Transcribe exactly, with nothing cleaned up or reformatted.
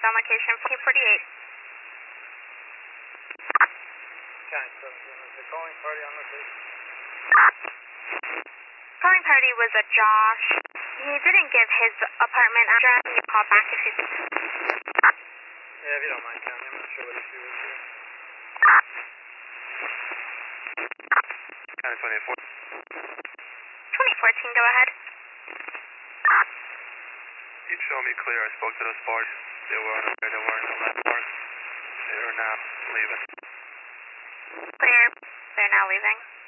on location four forty-eight. County seventeen, was the calling party on location? Calling party was a Josh. He didn't give his apartment address. You call back if you... Yeah, if you don't mind, County, I'm not sure what issue is here. County twenty-four. twenty fourteen, go ahead. You show me clear. I spoke to those bars. They were on the, they were in the left part. They are now leaving. Clear. They're now leaving.